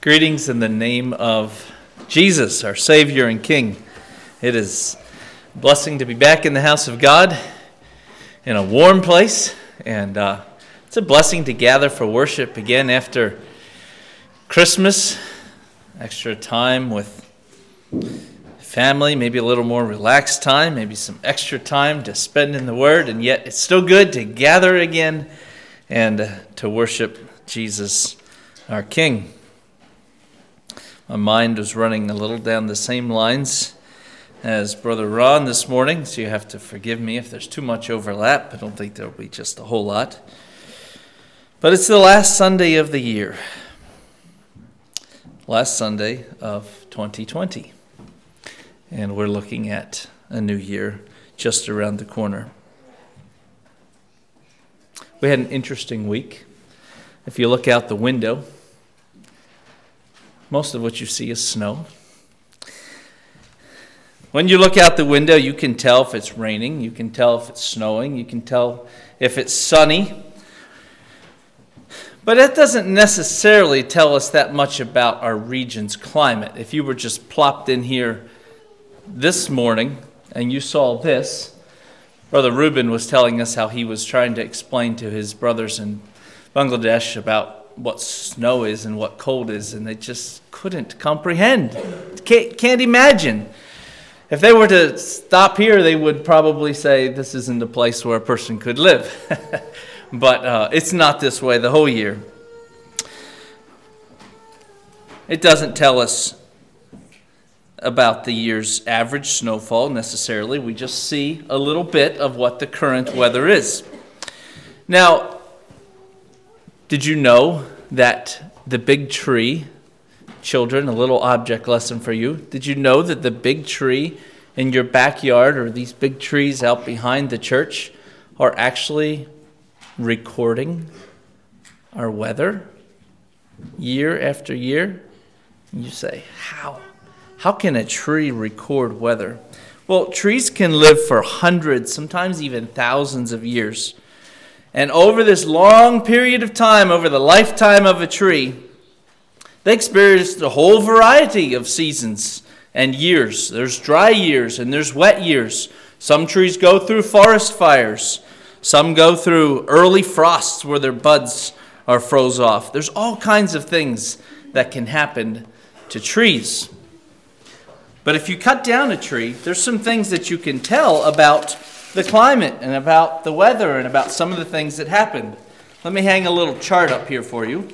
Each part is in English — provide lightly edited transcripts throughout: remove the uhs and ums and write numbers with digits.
Greetings in the name of Jesus, our Savior and King. It is a blessing to be back in the house of God in a warm place, and it's a blessing to gather for worship again after Christmas. Extra time with family, maybe a little more relaxed time, maybe some extra time to spend in the Word, and yet it's still good to gather again and to worship Jesus, our King. My mind was running a little down the same lines as Brother Ron this morning, so you have to forgive me if there's too much overlap. I don't think there'll be just a whole lot. But it's the last Sunday of the year. Last Sunday of 2020. And we're looking at a new year just around the corner. We had an interesting week. If you look out the window, most of what you see is snow. When you look out the window, you can tell if it's raining, you can tell if it's snowing, you can tell if it's sunny. But that doesn't necessarily tell us that much about our region's climate. If you were just plopped in here this morning and you saw this, Brother Reuben was telling us how he was trying to explain to his brothers in Bangladesh about what snow is and what cold is, and they just couldn't comprehend. Can't imagine. If they were to stop here, they would probably say this isn't a place where a person could live. But it's not this way the whole year. It doesn't tell us about the year's average snowfall necessarily. We just see a little bit of what the current weather is. Now, did you know that the big tree, children, a little object lesson for you, did you know that the big tree in your backyard or these big trees out behind the church are actually recording our weather year after year? And you say, how? How can a tree record weather? Well, trees can live for hundreds, sometimes even thousands of years. And over this long period of time, over the lifetime of a tree, they experienced a whole variety of seasons and years. There's dry years and there's wet years. Some trees go through forest fires. Some go through early frosts where their buds are froze off. There's all kinds of things that can happen to trees. But if you cut down a tree, there's some things that you can tell about the climate and about the weather and about some of the things that happened. Let me hang a little chart up here for you.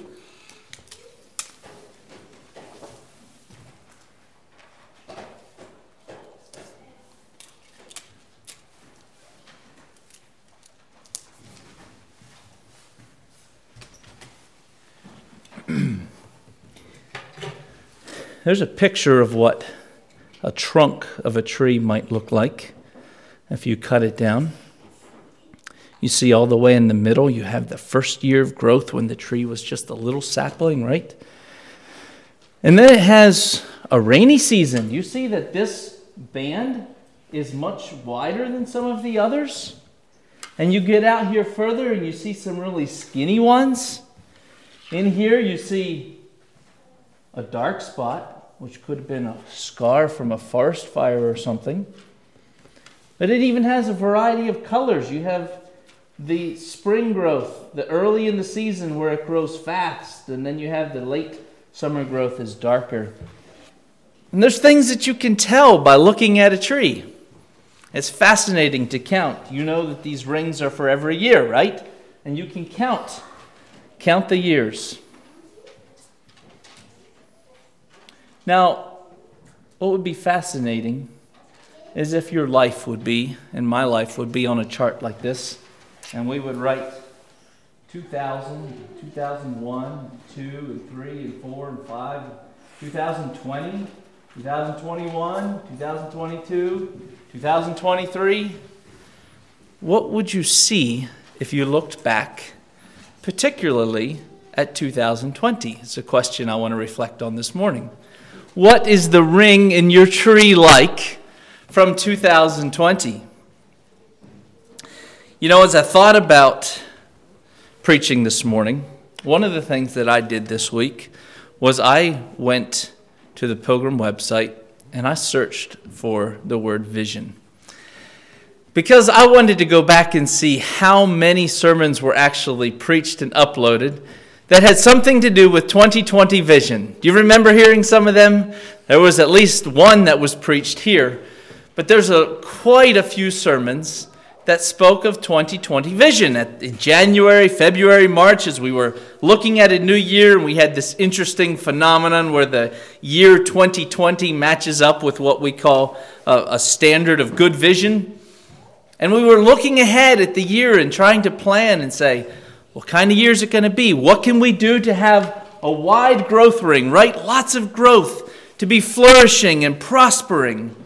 There's a picture of what a trunk of a tree might look like if you cut it down. You see all the way in the middle, you have the first year of growth when the tree was just a little sapling, right? And then it has a rainy season. You see that this band is much wider than some of the others. And you get out here further and you see some really skinny ones. In here you see a dark spot, which could have been a scar from a forest fire or something. But it even has a variety of colors. You have the spring growth, the early in the season where it grows fast, and then you have the late summer growth is darker. And there's things that you can tell by looking at a tree. It's fascinating to count. You know that these rings are for every year, right? And you can count the years. Now, what would be fascinating is if your life would be, and my life would be on a chart like this, and we would write 2000, 2001, 2, and 3, and 4, and 5, 2020, 2021, 2022, 2023. What would you see if you looked back, particularly at 2020? It's a question I want to reflect on this morning. What is the ring in your tree like from 2020? You know, as I thought about preaching this morning, one of the things that I did this week was I went to the Pilgrim website and I searched for the word vision. Because I wanted to go back and see how many sermons were actually preached and uploaded that had something to do with 2020 vision. Do you remember hearing some of them? There was at least one that was preached here. But there's quite a few sermons that spoke of 2020 vision. In January, February, March, as we were looking at a new year, and we had this interesting phenomenon where the year 2020 matches up with what we call a standard of good vision. And we were looking ahead at the year and trying to plan and say, what kind of year is it going to be? What can we do to have a wide growth ring, right? Lots of growth, to be flourishing and prospering.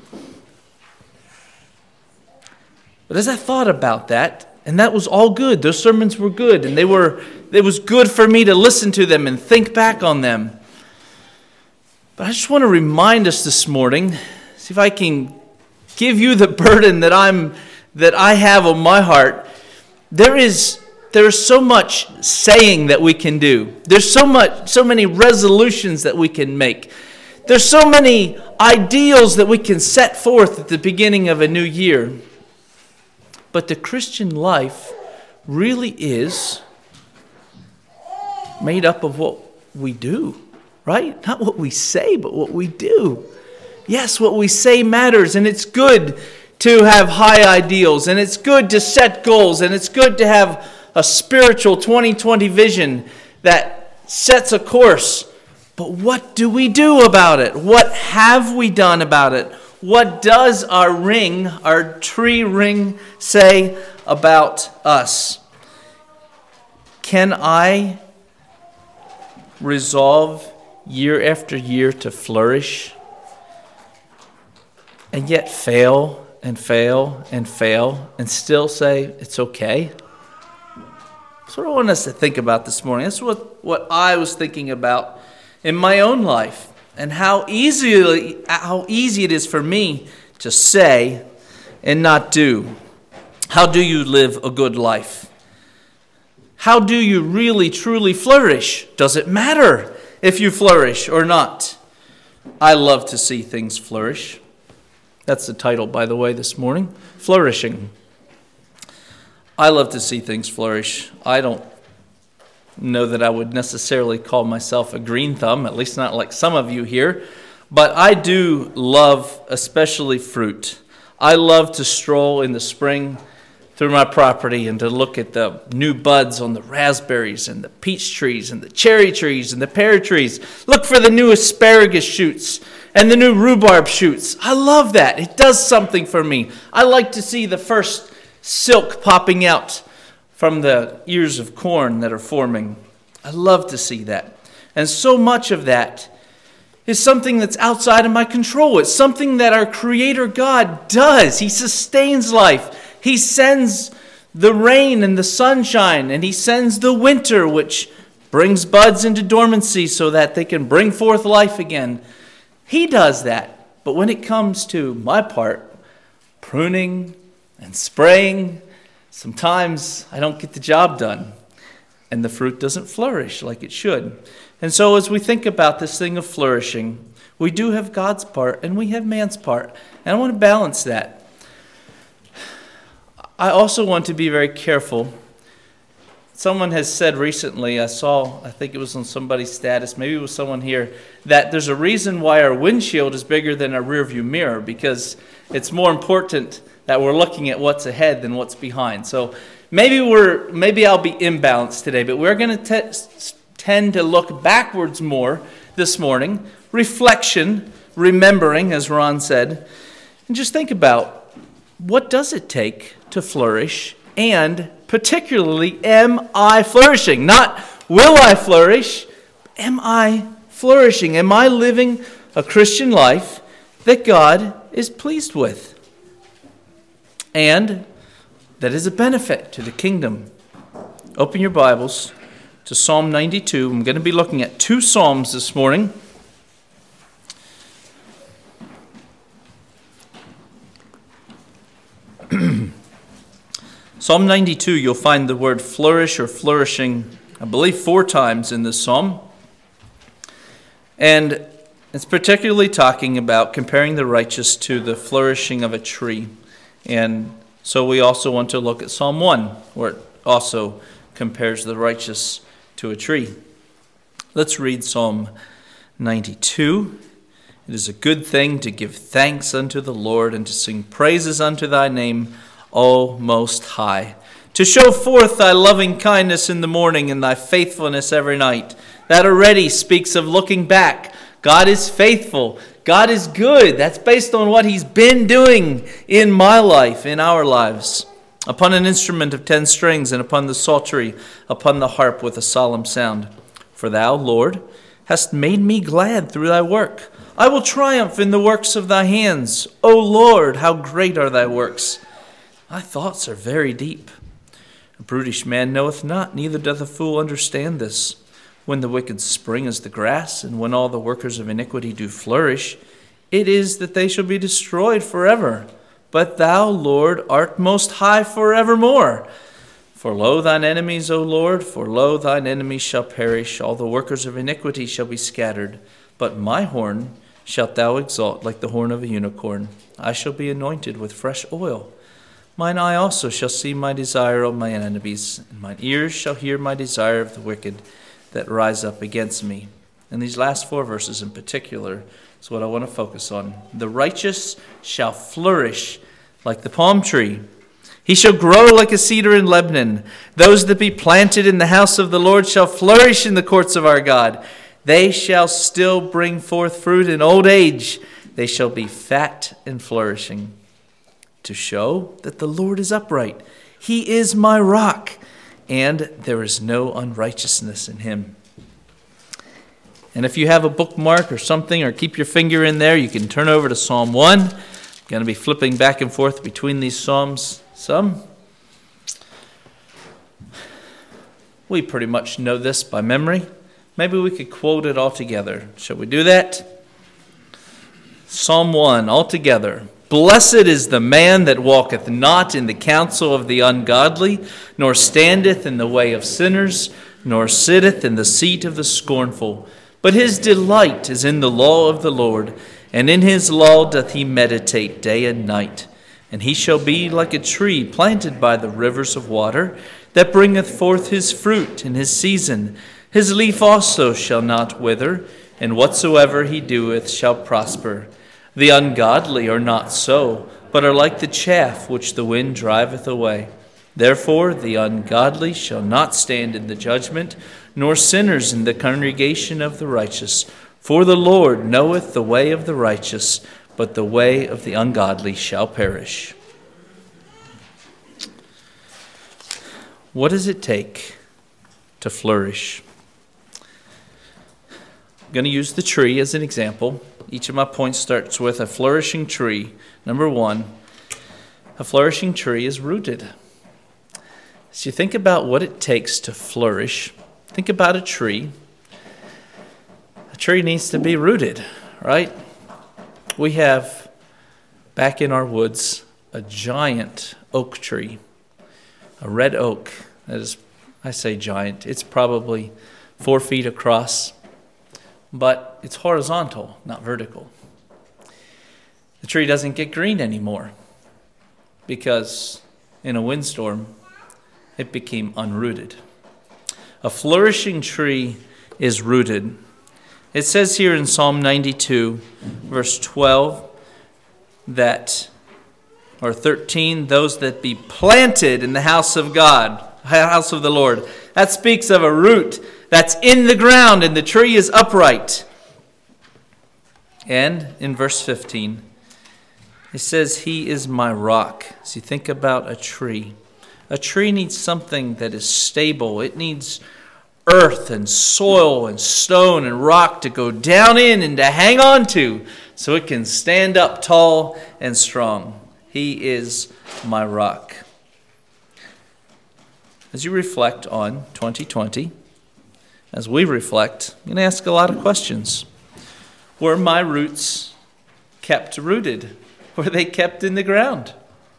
But as I thought about that, and that was all good, those sermons were good, and it was good for me to listen to them and think back on them. But I just want to remind us this morning, see if I can give you the burden that I have on my heart. There is so much saying that we can do. There's so many resolutions that we can make. There's so many ideals that we can set forth at the beginning of a new year. But the Christian life really is made up of what we do, right? Not what we say, but what we do. Yes, what we say matters, and it's good to have high ideals, and it's good to set goals, and it's good to have a spiritual 2020 vision that sets a course. But what do we do about it? What have we done about it? What does our tree ring, say about us? Can I resolve year after year to flourish and yet fail and fail and fail and still say it's okay? That's what I want us to think about this morning. That's what I was thinking about in my own life. And how easy it is for me to say and not do. How do you live a good life? How do you really, truly flourish? Does it matter if you flourish or not? I love to see things flourish. That's the title, by the way, this morning. Flourishing. I love to see things flourish. I don't know that I would necessarily call myself a green thumb, at least not like some of you here, but I do love especially fruit. I love to stroll in the spring through my property and to look at the new buds on the raspberries and the peach trees and the cherry trees and the pear trees. Look for the new asparagus shoots and the new rhubarb shoots. I love that. It does something for me. I like to see the first silk popping out from the ears of corn that are forming. I love to see that. And so much of that is something that's outside of my control. It's something that our Creator God does. He sustains life. He sends the rain and the sunshine, and He sends the winter, which brings buds into dormancy so that they can bring forth life again. He does that. But when it comes to my part, pruning and spraying, sometimes I don't get the job done, and the fruit doesn't flourish like it should. And so as we think about this thing of flourishing, we do have God's part and we have man's part. And I want to balance that. I also want to be very careful. Someone has said recently, I think it was on somebody's status, maybe it was someone here, that there's a reason why our windshield is bigger than our rearview mirror, because it's more important that we're looking at what's ahead than what's behind. So maybe I'll be imbalanced today, but we're going to tend to look backwards more this morning. Reflection, remembering, as Ron said, and just think about what does it take to flourish, and particularly, am I flourishing? Not will I flourish, am I flourishing? Am I living a Christian life that God is pleased with? And that is a benefit to the kingdom. Open your Bibles to Psalm 92. I'm going to be looking at two Psalms this morning. Psalm 92, you'll find the word flourish or flourishing, I believe, 4 times in this psalm. And it's particularly talking about comparing the righteous to the flourishing of a tree. And so we also want to look at Psalm 1, where it also compares the righteous to a tree. Let's read Psalm 92. It is a good thing to give thanks unto the Lord and to sing praises unto thy name, O Most High. To show forth thy loving kindness in the morning and thy faithfulness every night. That already speaks of looking back. God is faithful. God is good. That's based on what he's been doing in my life, in our lives. Upon an instrument of 10 strings and upon the psaltery, upon the harp with a solemn sound. For thou, Lord, hast made me glad through thy work. I will triumph in the works of thy hands. O Lord, how great are thy works. Thy thoughts are very deep. A brutish man knoweth not, neither doth a fool understand this. When the wicked spring as the grass, and when all the workers of iniquity do flourish, it is that they shall be destroyed forever. But thou, Lord, art most high forevermore. For lo, thine enemies, O Lord, for lo, thine enemies shall perish. All the workers of iniquity shall be scattered. But my horn shalt thou exalt like the horn of a unicorn. I shall be anointed with fresh oil. Mine eye also shall see my desire of mine enemies, and mine ears shall hear my desire of the wicked that rise up against me. And these last 4 verses in particular is what I want to focus on. The righteous shall flourish like the palm tree. He shall grow like a cedar in Lebanon. Those that be planted in the house of the Lord shall flourish in the courts of our God. They shall still bring forth fruit in old age. They shall be fat and flourishing, to show that the Lord is upright. He is my rock, and there is no unrighteousness in him. And if you have a bookmark or something, or keep your finger in there, you can turn over to Psalm 1. I'm going to be flipping back and forth between these psalms some. We pretty much know this by memory. Maybe we could quote it all together. Shall we do that? Psalm 1, all together. Blessed is the man that walketh not in the counsel of the ungodly, nor standeth in the way of sinners, nor sitteth in the seat of the scornful. But his delight is in the law of the Lord, and in his law doth he meditate day and night. And he shall be like a tree planted by the rivers of water, that bringeth forth his fruit in his season. His leaf also shall not wither, and whatsoever he doeth shall prosper. The ungodly are not so, but are like the chaff which the wind driveth away. Therefore the ungodly shall not stand in the judgment, nor sinners in the congregation of the righteous. For the Lord knoweth the way of the righteous, but the way of the ungodly shall perish. What does it take to flourish? I'm going to use the tree as an example. Each of my points starts with a flourishing tree. Number 1, a flourishing tree is rooted. As you think about what it takes to flourish, think about a tree. A tree needs to be rooted, right? We have back in our woods a giant oak tree, a red oak. That is, I say giant, it's probably 4 feet across. But it's horizontal, not vertical. The tree doesn't get green anymore because in a windstorm, it became unrooted. A flourishing tree is rooted. It says here in Psalm 92, verse 12, or 13, those that be planted in the house of God, house of the Lord. That speaks of a root that's in the ground, and the tree is upright. And in verse 15, it says, he is my rock. So you think about a tree. A tree needs something that is stable. It needs earth and soil and stone and rock to go down in and to hang on to so it can stand up tall and strong. He is my rock. As you reflect on 2020, as we reflect, I'm going to ask a lot of questions. Were my roots kept rooted? Were they kept in the ground?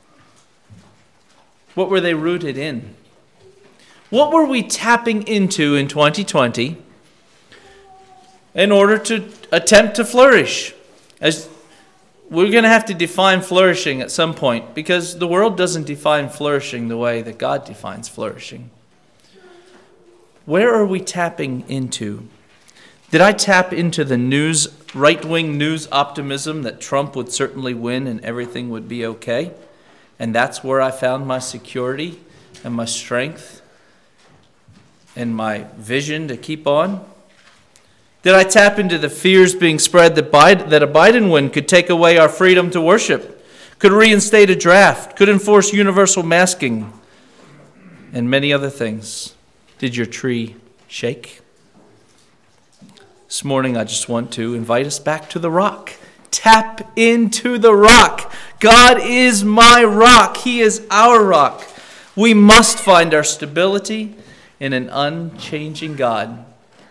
What were they rooted in? What were we tapping into in 2020 in order to attempt to flourish. As we're going to have to define flourishing at some point, because the world doesn't define flourishing the way that God defines flourishing. Where are we tapping into? Did I tap into the right-wing news optimism that Trump would certainly win and everything would be okay? And that's where I found my security and my strength and my vision to keep on? Did I tap into the fears being spread that a Biden win could take away our freedom to worship, could reinstate a draft, could enforce universal masking, and many other things? Did your tree shake? This morning I just want to invite us back to the rock. Tap into the rock. God is my rock. He is our rock. We must find our stability in an unchanging God.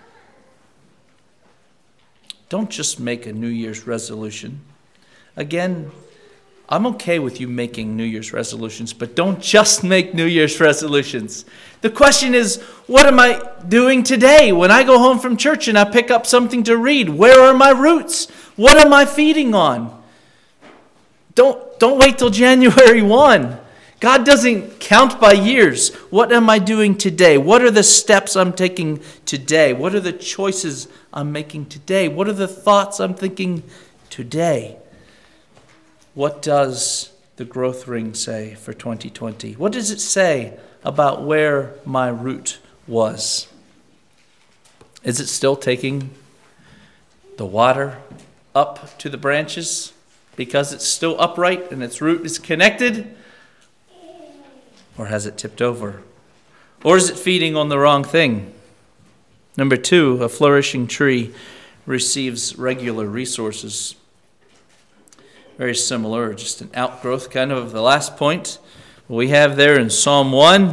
Don't just make a New Year's resolution. Again, I'm okay with you making New Year's resolutions, but don't just make New Year's resolutions. The question is, what am I doing today? When I go home from church and I pick up something to read, where are my roots? What am I feeding on? Don't wait till January 1. God doesn't count by years. What am I doing today? What are the steps I'm taking today? What are the choices I'm making today? What are the thoughts I'm thinking today? What does the growth ring say for 2020? What does it say about where my root was? Is it still taking the water up to the branches because it's still upright and its root is connected? Or has it tipped over? Or is it feeding on the wrong thing? Number 2, a flourishing tree receives regular resources. Very similar, just an outgrowth kind of the last point. We have there in Psalm 1,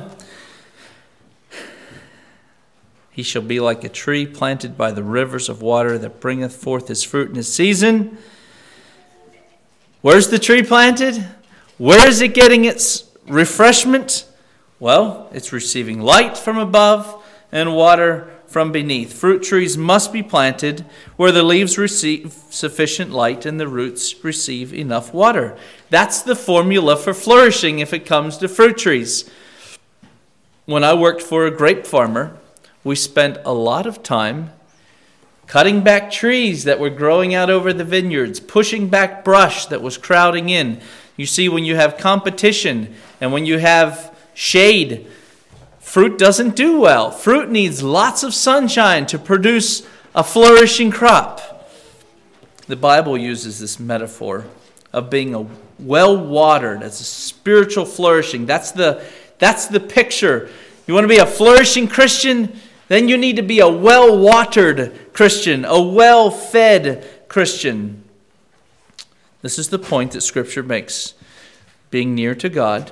he shall be like a tree planted by the rivers of water that bringeth forth his fruit in his season. Where's the tree planted? Where is it getting its refreshment? Well, it's receiving light from above and water from beneath. Fruit trees must be planted where the leaves receive sufficient light and the roots receive enough water. That's the formula for flourishing if it comes to fruit trees. When I worked for a grape farmer, we spent a lot of time cutting back trees that were growing out over the vineyards, pushing back brush that was crowding in. You see, when you have competition and when you have shade, fruit doesn't do well. Fruit needs lots of sunshine to produce a flourishing crop. The Bible uses this metaphor of being a well-watered, as a spiritual flourishing. That's the picture. You want to be a flourishing Christian? Then you need to be a well-watered Christian, a well-fed Christian. This is the point that Scripture makes. Being near to God,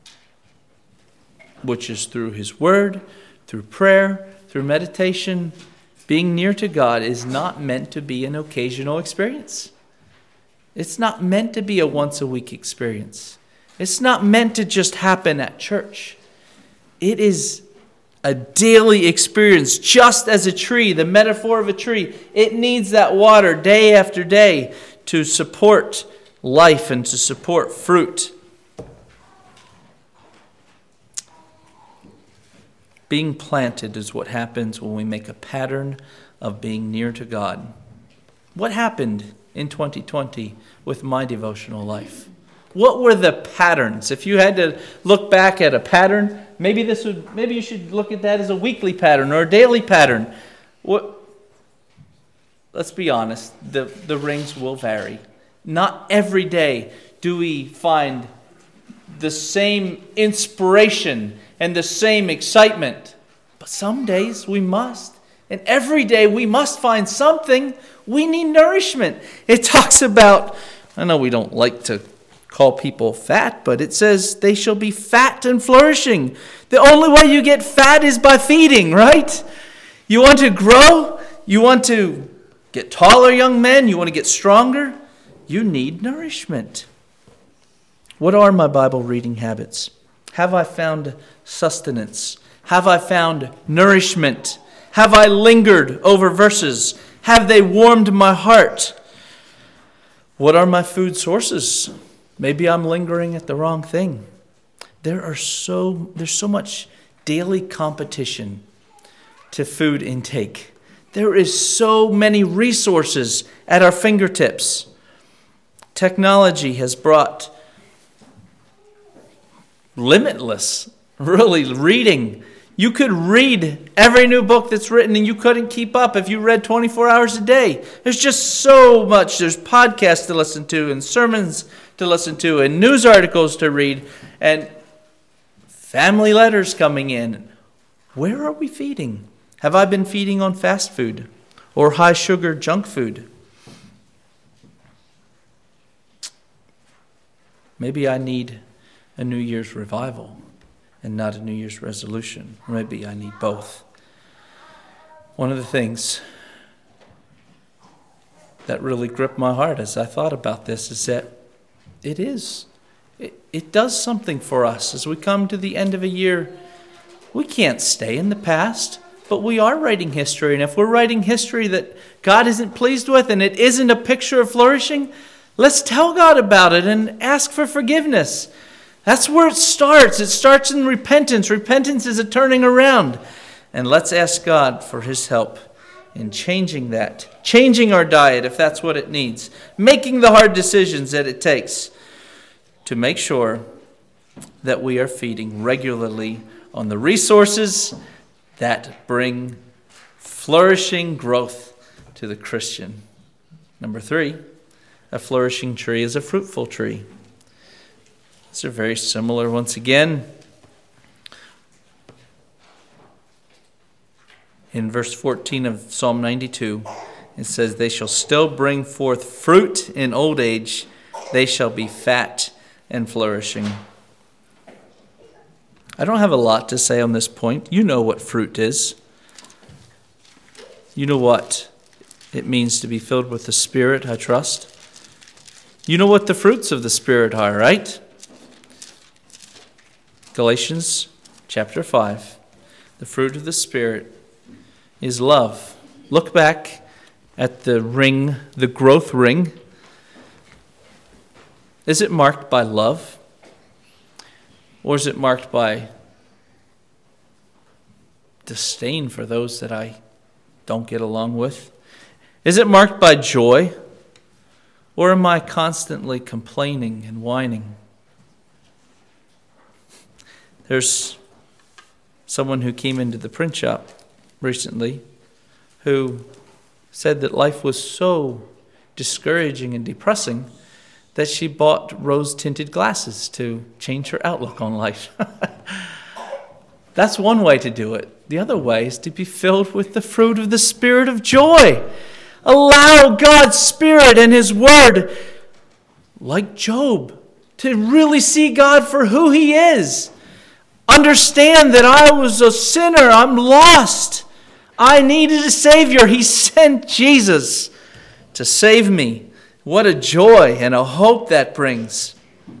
which is through His Word, through prayer, through meditation. Being near to God is not meant to be an occasional experience. It's not meant to be a once-a-week experience. It's not meant to just happen at church. It is a daily experience, just as a tree, the metaphor of a tree. It needs that water day after day to support life and to support fruit. Being planted is what happens when we make a pattern of being near to God. What happened in 2020 with my devotional life? What were the patterns? If you had to look back at a pattern, maybe you should look at that as a weekly pattern or a daily pattern. Let's be honest, the rings will vary. Not every day do we find the same inspiration and the same excitement. But some days we must. And every day we must find something. We need nourishment. It talks about, I know we don't like to call people fat, but it says they shall be fat and flourishing. The only way you get fat is by feeding, right? You want to grow? You want to get taller, young men? You want to get stronger? You need nourishment. What are my Bible reading habits? Have I found sustenance? Have I found nourishment? Have I lingered over verses? Have they warmed my heart? What are my food sources? Maybe I'm lingering at the wrong thing. There's so much daily competition to food intake. There is so many resources at our fingertips. Technology has brought limitless, really, reading. You could read every new book that's written and you couldn't keep up if you read 24 hours a day. There's just so much. There's podcasts to listen to and sermons to listen to and news articles to read and family letters coming in. Where are we feeding? Have I been feeding on fast food or high sugar junk food? Maybe I need a New Year's revival and not a New Year's resolution. Or maybe I need both. One of the things that really gripped my heart as I thought about this is that it does something for us. As we come to the end of a year, we can't stay in the past, but we are writing history. And if we're writing history that God isn't pleased with and it isn't a picture of flourishing, let's tell God about it and ask for forgiveness. That's where it starts. It starts in repentance. Repentance is a turning around. And let's ask God for his help in changing that. Changing our diet if that's what it needs. Making the hard decisions that it takes to make sure that we are feeding regularly on the resources that bring flourishing growth to the Christian. Number 3, a flourishing tree is a fruitful tree. These are very similar once again. In verse 14 of Psalm 92, it says, "They shall still bring forth fruit in old age. They shall be fat and flourishing." I don't have a lot to say on this point. You know what fruit is. You know what it means to be filled with the Spirit, I trust. You know what the fruits of the Spirit are, right? Galatians chapter 5. The fruit of the Spirit is love. Look back at the ring, the growth ring. Is it marked by love? Or is it marked by disdain for those that I don't get along with? Is it marked by joy? Or am I constantly complaining and whining? There's someone who came into the print shop recently who said that life was so discouraging and depressing that she bought rose-tinted glasses to change her outlook on life. That's one way to do it. The other way is to be filled with the fruit of the Spirit of joy. Allow God's Spirit and his Word, like Job, to really see God for who he is. Understand that I was a sinner. I'm lost. I needed a Savior. He sent Jesus to save me. What a joy and a hope that brings.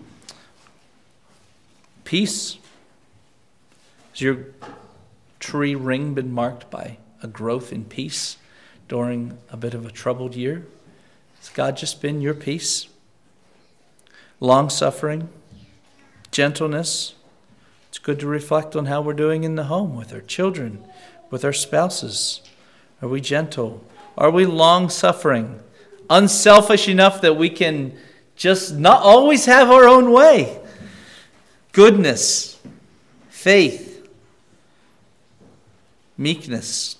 Peace. Has your tree ring been marked by a growth in peace during a bit of a troubled year? Has God just been your peace? Long-suffering, gentleness. It's good to reflect on how we're doing in the home with our children, with our spouses. Are we gentle? Are we long-suffering? Unselfish enough that we can just not always have our own way? Goodness, faith, meekness.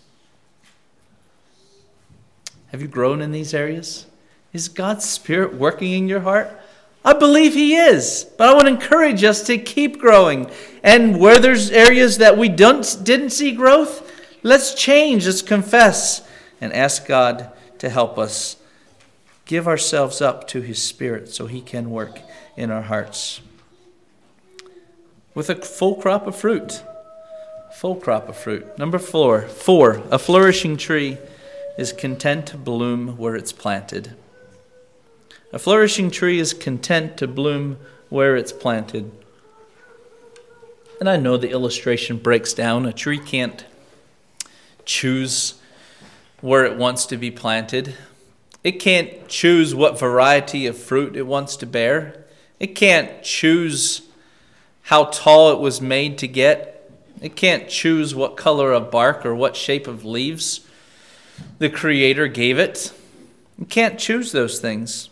Have you grown in these areas? Is God's Spirit working in your heart? I believe he is, but I want to encourage us to keep growing. And where there's areas that we didn't see growth, let's change, let's confess, and ask God to help us give ourselves up to his Spirit so he can work in our hearts. With a full crop of fruit. Full crop of fruit. Number 4, a flourishing tree is content to bloom where it's planted. A flourishing tree is content to bloom where it's planted. And I know the illustration breaks down. A tree can't choose where it wants to be planted. It can't choose what variety of fruit it wants to bear. It can't choose how tall it was made to get. It can't choose what color of bark or what shape of leaves the Creator gave it. It can't choose those things.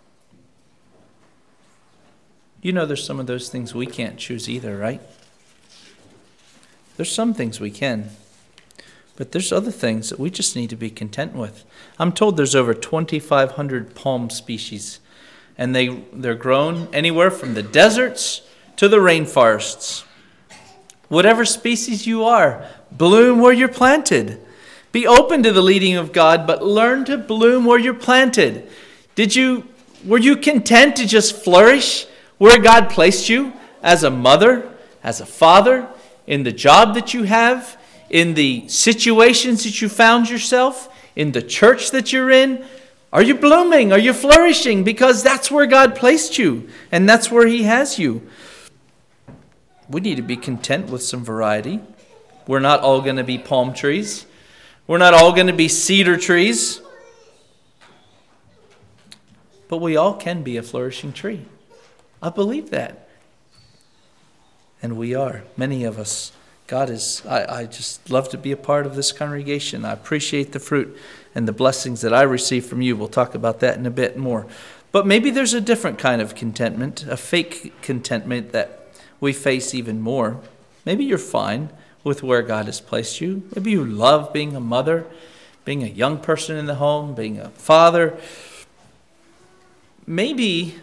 You know there's some of those things we can't choose either, right? There's some things we can. But there's other things that we just need to be content with. I'm told there's over 2,500 palm species. And they're grown anywhere from the deserts to the rainforests. Whatever species you are, bloom where you're planted. Be open to the leading of God, but learn to bloom where you're planted. Were you content to just flourish where God placed you as a mother, as a father, in the job that you have, in the situations that you found yourself, in the church that you're in? Are you blooming? Are you flourishing? Because that's where God placed you, and that's where He has you. We need to be content with some variety. We're not all going to be palm trees. We're not all going to be cedar trees. But we all can be a flourishing tree. I believe that. And we are, many of us. I just love to be a part of this congregation. I appreciate the fruit and the blessings that I receive from you. We'll talk about that in a bit more. But maybe there's a different kind of contentment, a fake contentment that we face even more. Maybe you're fine with where God has placed you. Maybe you love being a mother, being a young person in the home, being a father. Maybe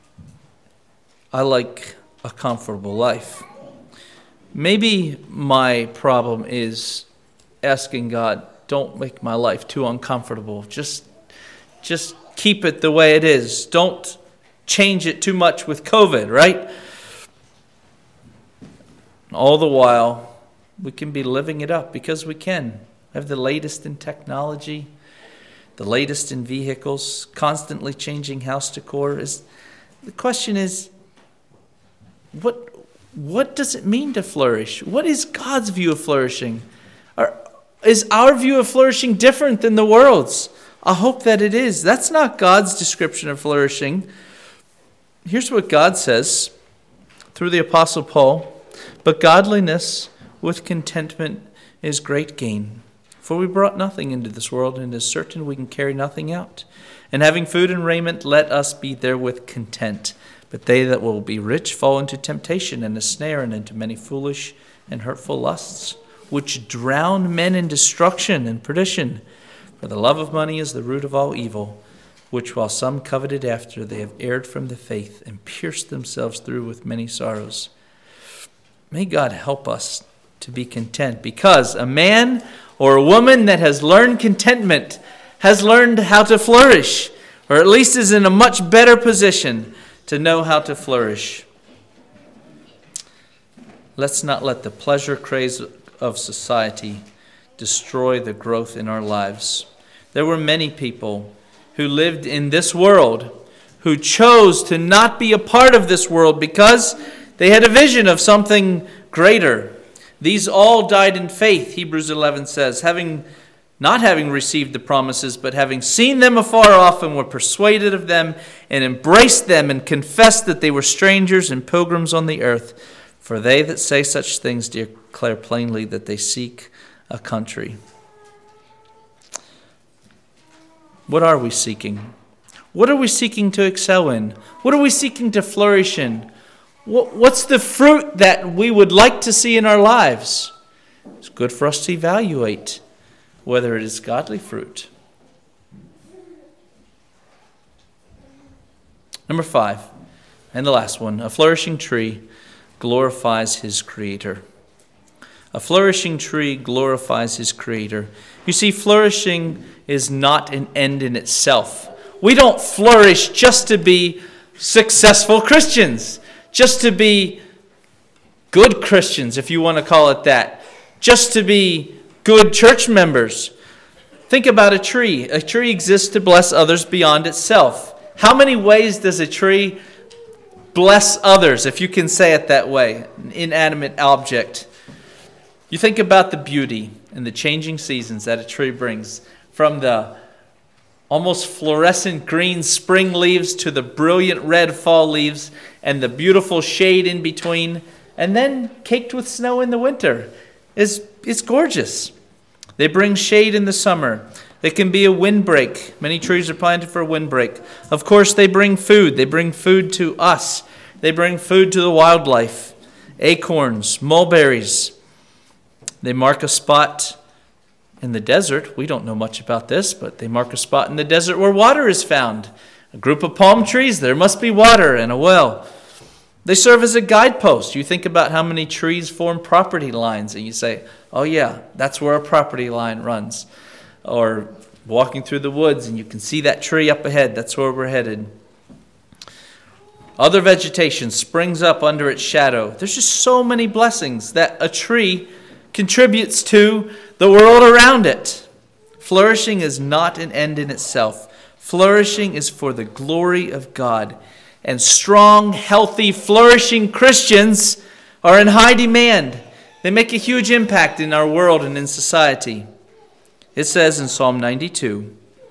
I like a comfortable life. Maybe my problem is asking God, don't make my life too uncomfortable. Just keep it the way it is. Don't change it too much with COVID, right? All the while, we can be living it up because we can. Have the latest in technology, the latest in vehicles, constantly changing house decor. The question is, what does it mean to flourish? What is God's view of flourishing? Is our view of flourishing different than the world's? I hope that it is. That's not God's description of flourishing. Here's what God says through the Apostle Paul. But godliness with contentment is great gain. For we brought nothing into this world, and it is certain we can carry nothing out. And having food and raiment, let us be therewith content. But they that will be rich fall into temptation and a snare, and into many foolish and hurtful lusts, which drown men in destruction and perdition. For the love of money is the root of all evil, which while some coveted after, they have erred from the faith and pierced themselves through with many sorrows. May God help us to be content, because a man or a woman that has learned contentment has learned how to flourish, or at least is in a much better position to know how to flourish. Let's not let the pleasure craze of society destroy the growth in our lives. There were many people who lived in this world who chose to not be a part of this world because they had a vision of something greater. These all died in faith, Hebrews 11 says, not having received the promises, but having seen them afar off, and were persuaded of them, and embraced them, and confessed that they were strangers and pilgrims on the earth. For they that say such things declare plainly that they seek a country. What are we seeking? What are we seeking to excel in? What are we seeking to flourish in? What's the fruit that we would like to see in our lives? It's good for us to evaluate whether it is godly fruit. Number 5, and the last one, a flourishing tree glorifies his Creator. A flourishing tree glorifies his Creator. You see, flourishing is not an end in itself. We don't flourish just to be successful Christians, just to be good Christians, if you want to call it that, just to be good church members. Think about a tree. A tree exists to bless others beyond itself. How many ways does a tree bless others, if you can say it that way, an inanimate object? You think about the beauty and the changing seasons that a tree brings. from the almost fluorescent green spring leaves to the brilliant red fall leaves and the beautiful shade in between, and then caked with snow in the winter. It's gorgeous. They bring shade in the summer. They can be a windbreak. Many trees are planted for a windbreak. Of course, they bring food. They bring food to us. They bring food to the wildlife. Acorns, mulberries. They mark a spot in the desert. We don't know much about this, but they mark a spot in the desert where water is found. A group of palm trees, there must be water and a well. They serve as a guidepost. You think about how many trees form property lines, and you say, oh yeah, that's where a property line runs. Or walking through the woods, and you can see that tree up ahead. That's where we're headed. Other vegetation springs up under its shadow. There's just so many blessings that a tree contributes to the world around it. Flourishing is not an end in itself. Flourishing is for the glory of God. And strong, healthy, flourishing Christians are in high demand. They make a huge impact in our world and in society. It says in Psalm 92,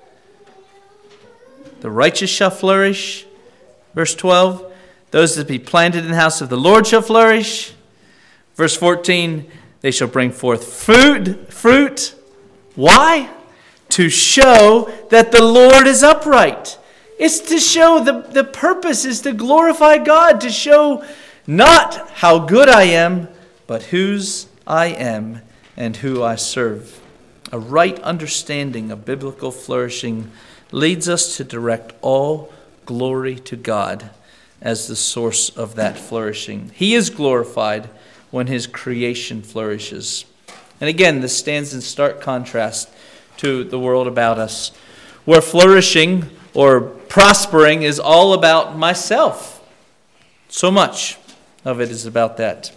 the righteous shall flourish. Verse 12, those that be planted in the house of the Lord shall flourish. Verse 14, they shall bring forth fruit. Why? To show that the Lord is upright. It's to show, the purpose is to glorify God, to show not how good I am, but whose I am and who I serve. A right understanding of biblical flourishing leads us to direct all glory to God as the source of that flourishing. He is glorified when his creation flourishes. And again, this stands in stark contrast to the world about us, where flourishing or prospering is all about myself. So much of it is about that.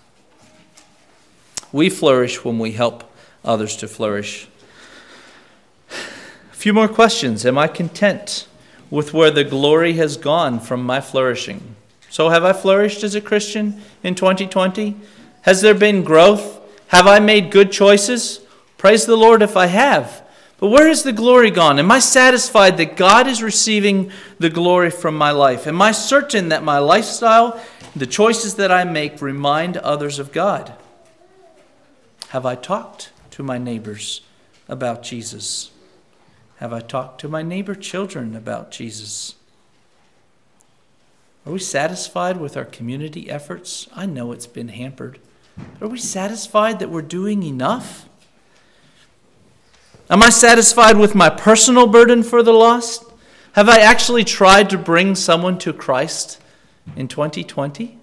We flourish when we help others to flourish. A few more questions. Am I content with where the glory has gone from my flourishing? So have I flourished as a Christian in 2020? Has there been growth? Have I made good choices? Praise the Lord if I have. But where has the glory gone? Am I satisfied that God is receiving the glory from my life? Am I certain that my lifestyle, the choices that I make, remind others of God? Have I talked to my neighbors about Jesus? Have I talked to my neighbor children about Jesus? Are we satisfied with our community efforts? I know it's been hampered. But are we satisfied that we're doing enough? Am I satisfied with my personal burden for the lost? Have I actually tried to bring someone to Christ in 2020?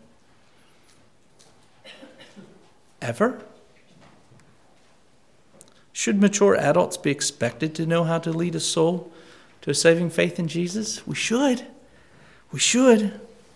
Ever? Should mature adults be expected to know how to lead a soul to a saving faith in Jesus? We should. We should.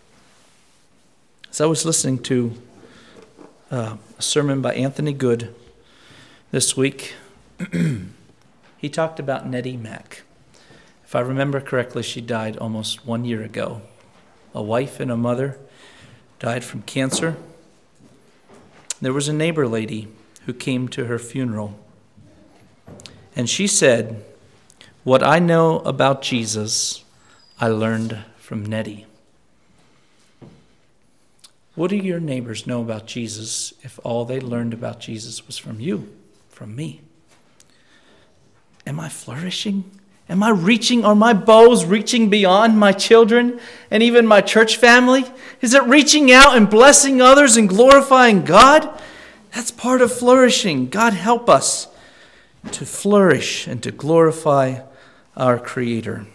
As I was listening to a sermon by Anthony Good this week, he talked about Nettie Mack. If I remember correctly, she died almost 1 year ago. A wife and a mother died from cancer. There was a neighbor lady who came to her funeral. And she said, what I know about Jesus, I learned from Nettie. What do your neighbors know about Jesus if all they learned about Jesus was from you, from me? Am I flourishing? Am I reaching? Are my bows reaching beyond my children and even my church family? Is it reaching out and blessing others and glorifying God? That's part of flourishing. God help us to flourish and to glorify our Creator.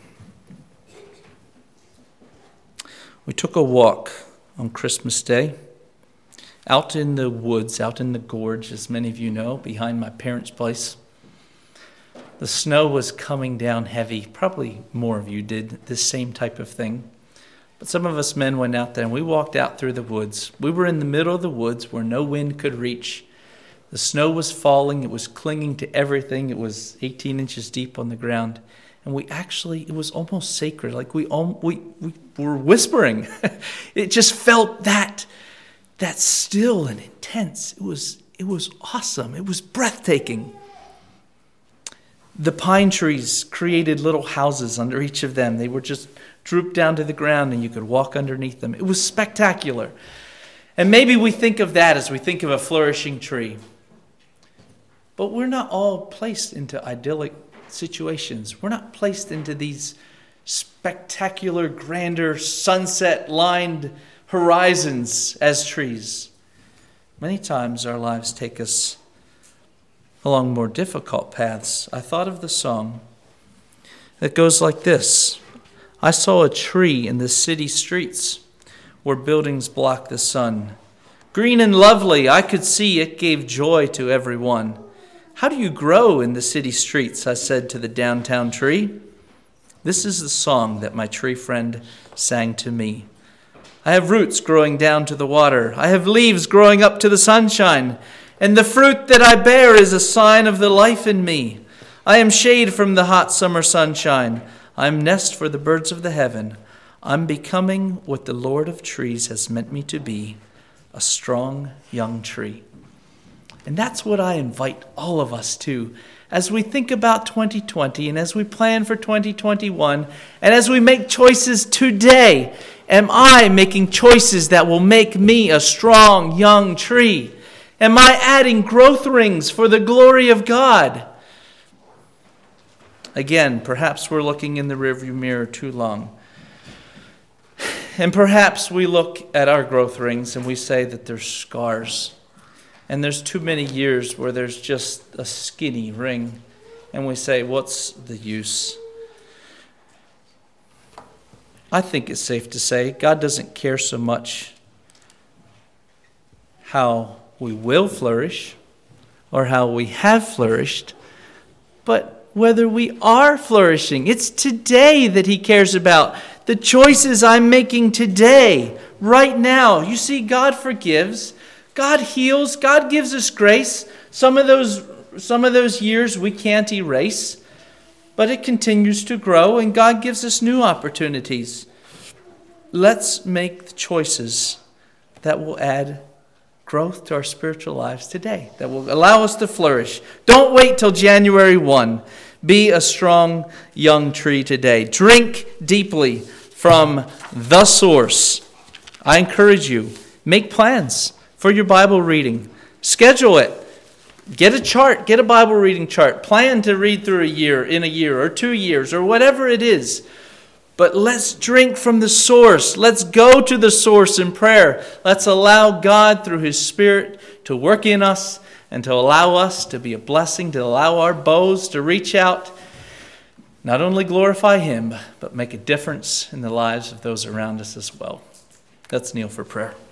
We took a walk on Christmas Day out in the woods, out in the gorge, as many of you know, behind my parents' place. The snow was coming down heavy. Probably more of you did this same type of thing. But some of us men went out there and we walked out through the woods. We were in the middle of the woods where no wind could reach. The snow was falling. It was clinging to everything. It was 18 inches deep on the ground. And it was almost sacred. Like we were whispering. It just felt that still and intense. It was awesome. It was breathtaking. The pine trees created little houses under each of them. They were just drooped down to the ground and you could walk underneath them. It was spectacular. And maybe we think of that as we think of a flourishing tree. But we're not all placed into idyllic situations. We're not placed into these spectacular, grander, sunset-lined horizons as trees. Many times our lives take us along more difficult paths. I thought of the song that goes like this. I saw a tree in the city streets where buildings block the sun. Green and lovely, I could see it gave joy to everyone. How do you grow in the city streets? I said to the downtown tree. This is the song that my tree friend sang to me. I have roots growing down to the water. I have leaves growing up to the sunshine. And the fruit that I bear is a sign of the life in me. I am shade from the hot summer sunshine. I am nest for the birds of the heaven. I'm becoming what the Lord of trees has meant me to be, a strong young tree. And that's what I invite all of us to as we think about 2020 and as we plan for 2021 and as we make choices today. Am I making choices that will make me a strong young tree? Am I adding growth rings for the glory of God? Again, perhaps we're looking in the rearview mirror too long. And perhaps we look at our growth rings and we say that there's scars. And there's too many years where there's just a skinny ring. And we say, what's the use? I think it's safe to say God doesn't care so much how we will flourish or how we have flourished, but whether we are flourishing. It's today that he cares about. The choices I'm making today, right now. You see, God forgives. God heals. God gives us grace. Some of those years we can't erase, but it continues to grow, and God gives us new opportunities. Let's make the choices that will add growth to our spiritual lives today, that will allow us to flourish. Don't wait till January 1. Be a strong young tree today. Drink deeply from the source. I encourage you, make plans for your Bible reading. Schedule it. Get a chart. Get a Bible reading chart. Plan to read through in a year or 2 years or whatever it is. But let's drink from the source. Let's go to the source in prayer. Let's allow God through his Spirit to work in us and to allow us to be a blessing, to allow our bows to reach out, not only glorify him, but make a difference in the lives of those around us as well. Let's kneel for prayer.